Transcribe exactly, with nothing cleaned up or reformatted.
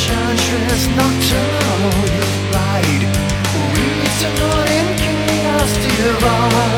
enchantress nocturnal ride, we turn in chaos divine.